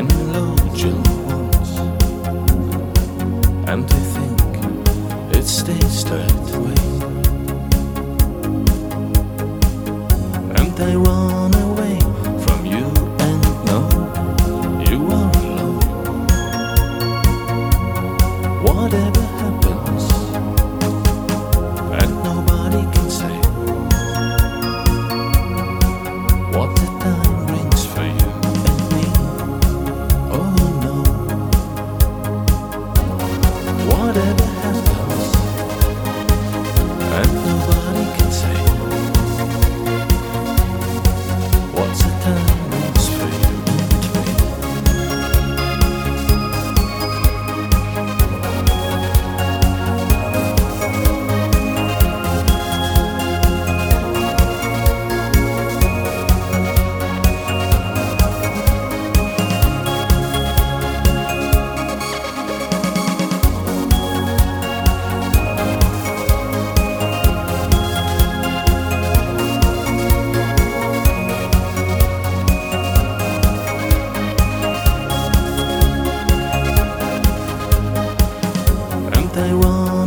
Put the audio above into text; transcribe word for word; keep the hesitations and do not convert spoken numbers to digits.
unload your wounds, and they think it stays that way, and they run away from you and know you are alone. Whatever happens, and nobody can say what the time brings for you and me. Oh no. Whatever happens, and nobody can say what the time brings for you and me. They run